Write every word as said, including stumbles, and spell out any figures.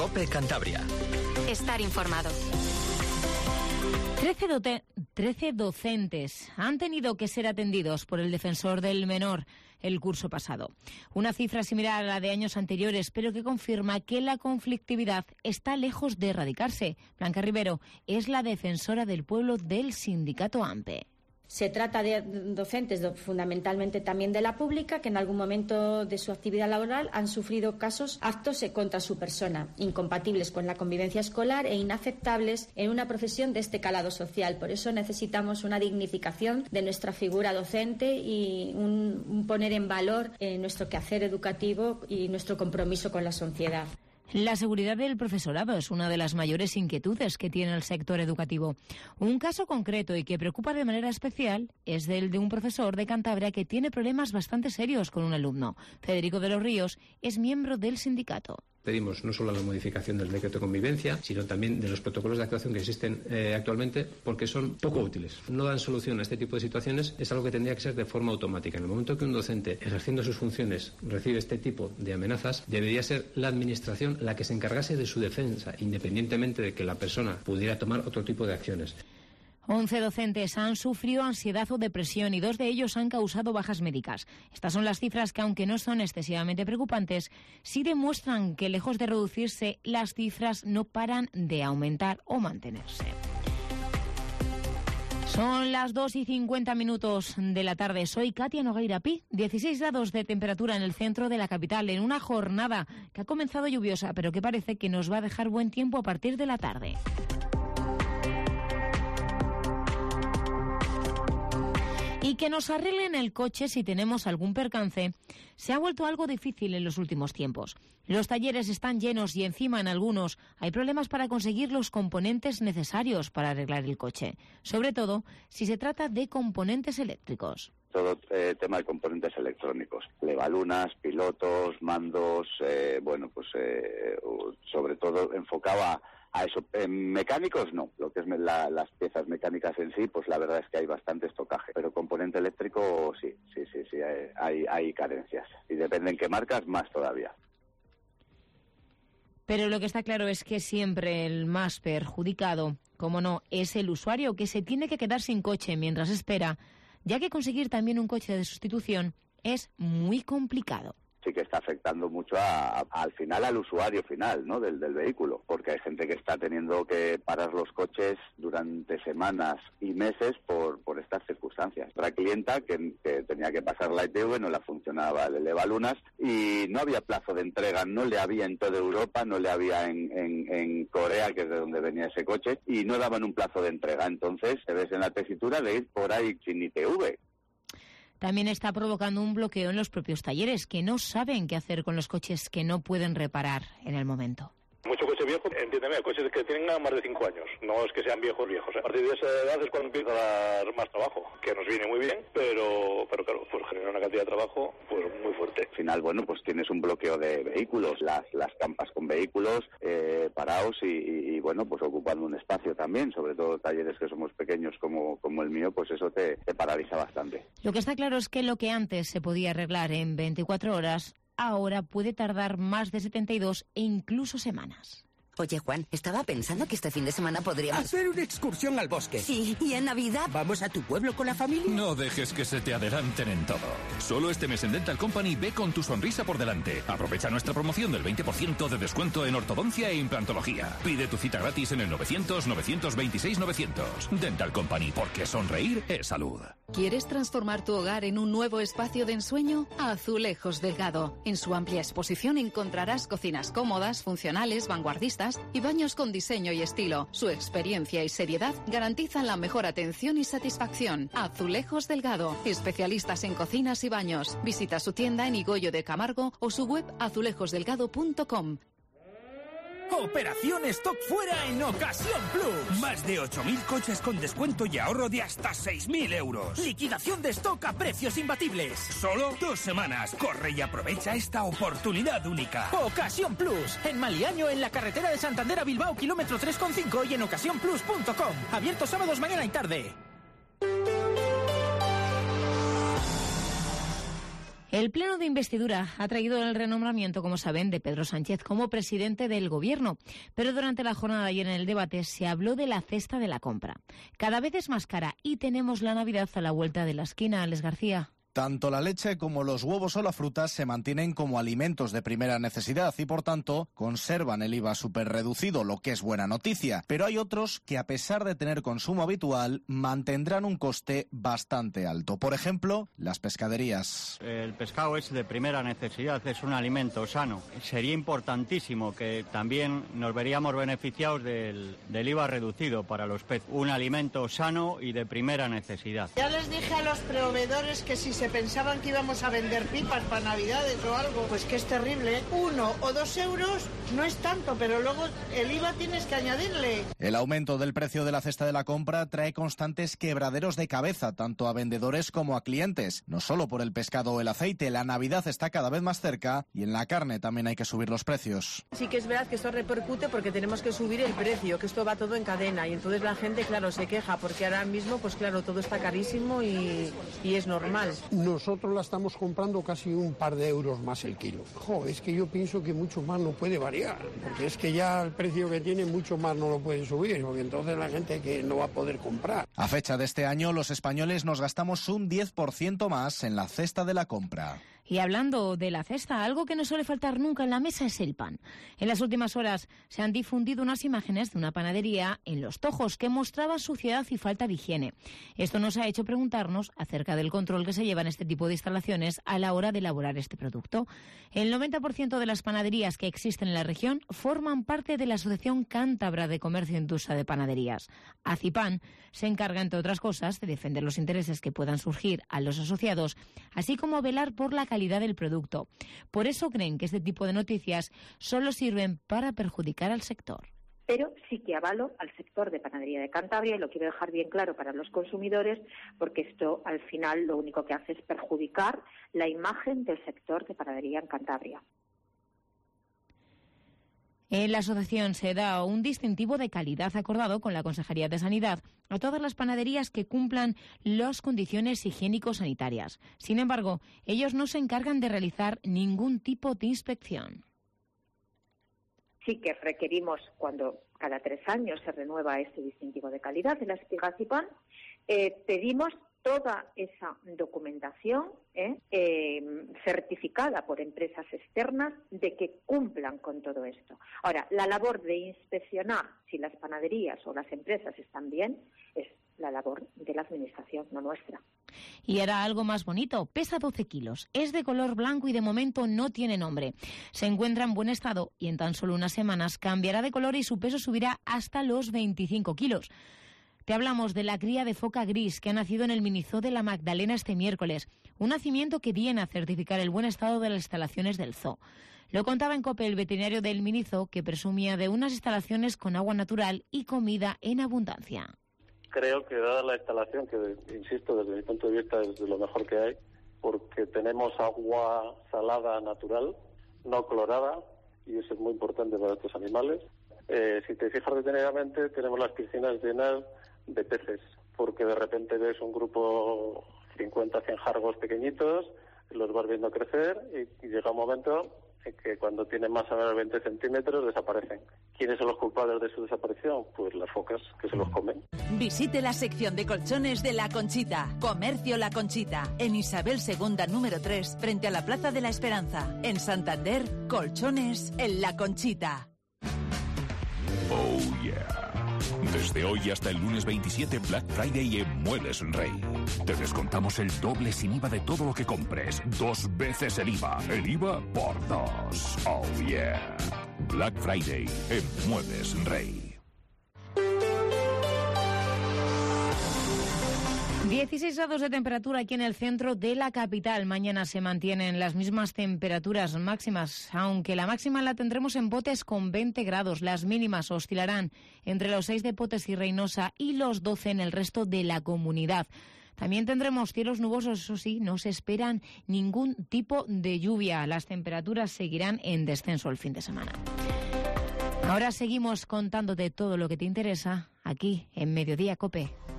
COPE Cantabria. Estar informado. Trece, dote, trece docentes han tenido que ser atendidos por el defensor del menor el curso pasado. Una cifra similar a la de años anteriores, pero que confirma que la conflictividad está lejos de erradicarse. Blanca Rivero es la defensora del pueblo del sindicato AMPE. Se trata de docentes fundamentalmente también de la pública que en algún momento de su actividad laboral han sufrido casos, actos contra su persona, incompatibles con la convivencia escolar e inaceptables en una profesión de este calado social. Por eso necesitamos una dignificación de nuestra figura docente y un, un poner en valor eh, nuestro quehacer educativo y nuestro compromiso con la sociedad. La seguridad del profesorado es una de las mayores inquietudes que tiene el sector educativo. Un caso concreto y que preocupa de manera especial es el de un profesor de Cantabria que tiene problemas bastante serios con un alumno. Federico de los Ríos es miembro del sindicato. Pedimos no solo la modificación del decreto de convivencia, sino también de los protocolos de actuación que existen eh, actualmente, porque son poco útiles. No dan solución a este tipo de situaciones, es algo que tendría que ser de forma automática. En el momento que un docente, ejerciendo sus funciones, recibe este tipo de amenazas, debería ser la administración la que se encargase de su defensa, independientemente de que la persona pudiera tomar otro tipo de acciones. once docentes han sufrido ansiedad o depresión y dos de ellos han causado bajas médicas. Estas son las cifras que, aunque no son excesivamente preocupantes, sí demuestran que, lejos de reducirse, las cifras no paran de aumentar o mantenerse. Son las dos y cincuenta minutos de la tarde. Soy Katia Nogueira Pi. dieciséis grados de temperatura en el centro de la capital, en una jornada que ha comenzado lluviosa, pero que parece que nos va a dejar buen tiempo a partir de la tarde. Y que nos arreglen el coche si tenemos algún percance se ha vuelto algo difícil en los últimos tiempos. Los talleres están llenos y encima en algunos hay problemas para conseguir los componentes necesarios para arreglar el coche, sobre todo si se trata de componentes eléctricos. Todo eh, tema de componentes electrónicos, levalunas, pilotos, mandos, eh, bueno, pues eh, sobre todo enfocaba a eso. En mecánicos no, lo que es la, las piezas mecánicas en sí, pues la verdad es que hay bastante estocaje, pero componente eléctrico sí, sí, sí, sí, hay, hay carencias y depende en qué marcas más todavía. Pero lo que está claro es que siempre el más perjudicado, como no, es el usuario que se tiene que quedar sin coche mientras espera, ya que conseguir también un coche de sustitución es muy complicado. Sí que está afectando mucho a, a, al final al usuario final, ¿no? del, del vehículo, porque hay gente que está teniendo que parar los coches durante semanas y meses por, por estas circunstancias. Otra clienta que, que tenía que pasar la I T V, no la funcionaba el levalunas y no había plazo de entrega, no le había en toda Europa, no le había en, en, en Corea, que es de donde venía ese coche, y no daban un plazo de entrega. Entonces te ves en la tesitura de ir por ahí sin I T V. También está provocando un bloqueo en los propios talleres, que no saben qué hacer con los coches que no pueden reparar en el momento. Mucho coche viejo, entiéndeme, coches que tienen más de cinco años, no es que sean viejos viejos. A partir de esa edad es cuando empieza a dar más trabajo, que nos viene muy bien, pero pero claro, pues genera una cantidad de trabajo pues muy fuerte. Al final, bueno, pues tienes un bloqueo de vehículos, las las campas con vehículos eh, parados y, y, y bueno, pues ocupando un espacio también, sobre todo talleres que somos pequeños como, como el mío, pues eso te, te paraliza bastante. Lo que está claro es que lo que antes se podía arreglar en veinticuatro horas, ahora puede tardar más de setenta y dos e incluso semanas. Oye, Juan, estaba pensando que este fin de semana podríamos... hacer una excursión al bosque. Sí, ¿y en Navidad? ¿Vamos a tu pueblo con la familia? No dejes que se te adelanten en todo. Solo este mes en Dental Company ve con tu sonrisa por delante. Aprovecha nuestra promoción del veinte por ciento de descuento en ortodoncia e implantología. Pide tu cita gratis en el novecientos, novecientos veintiséis, novecientos. Dental Company, porque sonreír es salud. ¿Quieres transformar tu hogar en un nuevo espacio de ensueño? Azulejos Delgado. En su amplia exposición encontrarás cocinas cómodas, funcionales, vanguardistas y baños con diseño y estilo. Su experiencia y seriedad garantizan la mejor atención y satisfacción. Azulejos Delgado, especialistas en cocinas y baños. Visita su tienda en Higoyo de Camargo o su web azulejos delgado punto com. Operación Stock Fuera en Ocasión Plus. Más de ocho mil coches con descuento y ahorro de hasta seis mil euros. Liquidación de stock a precios imbatibles. Solo dos semanas. Corre y aprovecha esta oportunidad única. Ocasión Plus. En Maliaño, en la carretera de Santander a Bilbao, kilómetro tres coma cinco y en ocasión plus punto com. Abierto sábados, mañana y tarde. El pleno de investidura ha traído el renombramiento, como saben, de Pedro Sánchez como presidente del Gobierno. Pero durante la jornada y en el debate se habló de la cesta de la compra. Cada vez es más cara y tenemos la Navidad a la vuelta de la esquina. Alex García. Tanto la leche como los huevos o la fruta se mantienen como alimentos de primera necesidad y, por tanto, conservan el I V A superreducido, lo que es buena noticia. Pero hay otros que, a pesar de tener consumo habitual, mantendrán un coste bastante alto. Por ejemplo, las pescaderías. El pescado es de primera necesidad, es un alimento sano. Sería importantísimo que también nos veríamos beneficiados del, del I V A reducido para los peces. Un alimento sano y de primera necesidad. Ya les dije a los proveedores que si se pensaban que íbamos a vender pipas para Navidades o algo, pues que es terrible. Uno o dos euros no es tanto, pero luego el I V A tienes que añadirle. El aumento del precio de la cesta de la compra trae constantes quebraderos de cabeza, tanto a vendedores como a clientes. No solo por el pescado o el aceite, la Navidad está cada vez más cerca y en la carne también hay que subir los precios. Sí que es verdad que esto repercute porque tenemos que subir el precio, que esto va todo en cadena y entonces la gente, claro, se queja porque ahora mismo, pues claro, todo está carísimo y, y es normal. Nosotros la estamos comprando casi un par de euros más el kilo. Jo, es que yo pienso que mucho más no puede variar, porque es que ya el precio que tiene mucho más no lo puede subir, porque entonces la gente que no va a poder comprar. A fecha de este año, los españoles nos gastamos un diez por ciento más en la cesta de la compra. Y hablando de la cesta, algo que no suele faltar nunca en la mesa es el pan. En las últimas horas se han difundido unas imágenes de una panadería en Los Tojos que mostraba suciedad y falta de higiene. Esto nos ha hecho preguntarnos acerca del control que se lleva en este tipo de instalaciones a la hora de elaborar este producto. El noventa por ciento de las panaderías que existen en la región forman parte de la Asociación Cántabra de Comercio e Industria de Panaderías. Acipan se encarga, entre otras cosas, de defender los intereses que puedan surgir a los asociados, así como velar por la calidad del producto. Por eso creen que este tipo de noticias solo sirven para perjudicar al sector. Pero sí que avalo al sector de panadería de Cantabria y lo quiero dejar bien claro para los consumidores porque esto al final lo único que hace es perjudicar la imagen del sector de panadería en Cantabria. En la asociación se da un distintivo de calidad acordado con la Consejería de Sanidad a todas las panaderías que cumplan las condiciones higiénico-sanitarias. Sin embargo, ellos no se encargan de realizar ningún tipo de inspección. Sí que requerimos, cuando cada tres años se renueva este distintivo de calidad de la Acipan, eh, pedimos toda esa documentación ¿eh? Eh, certificada por empresas externas de que cumplan con todo esto. Ahora, la labor de inspeccionar si las panaderías o las empresas están bien es la labor de la Administración, no nuestra. Y era algo más bonito, pesa doce kilos, es de color blanco y de momento no tiene nombre. Se encuentra en buen estado y en tan solo unas semanas cambiará de color y su peso subirá hasta los veinticinco kilos. Te hablamos de la cría de foca gris que ha nacido en el Minizoo de la Magdalena este miércoles, un nacimiento que viene a certificar el buen estado de las instalaciones del zoo. Lo contaba en COPE el veterinario del Minizoo, que presumía de unas instalaciones con agua natural y comida en abundancia. Creo que dada la instalación, que insisto, desde mi punto de vista es de lo mejor que hay, porque tenemos agua salada natural, no clorada, y eso es muy importante para estos animales. Eh, si te fijas detenidamente, tenemos las piscinas llenas de peces, porque de repente ves un grupo cincuenta, cien jargos pequeñitos, los vas viendo crecer y, y llega un momento en que cuando tienen más o menos veinte centímetros desaparecen. ¿Quiénes son los culpables de su desaparición? Pues las focas, que se los comen. Visite la sección de colchones de La Conchita. Comercio La Conchita. En Isabel segunda número tres, frente a la Plaza de la Esperanza. En Santander, colchones en La Conchita. Oh yeah. Desde hoy hasta el lunes veintisiete, Black Friday en Muebles Rey. Te descontamos el doble sin I V A de todo lo que compres. Dos veces el I V A. El I V A por dos. Oh yeah. Black Friday en Muebles Rey. dieciséis grados de temperatura aquí en el centro de la capital. Mañana se mantienen las mismas temperaturas máximas, aunque la máxima la tendremos en Botes con veinte grados. Las mínimas oscilarán entre los seis de Potes y Reynosa y los doce en el resto de la comunidad. También tendremos cielos nubosos, eso sí, no se esperan ningún tipo de lluvia. Las temperaturas seguirán en descenso el fin de semana. Ahora seguimos contándote todo lo que te interesa aquí en Mediodía COPE.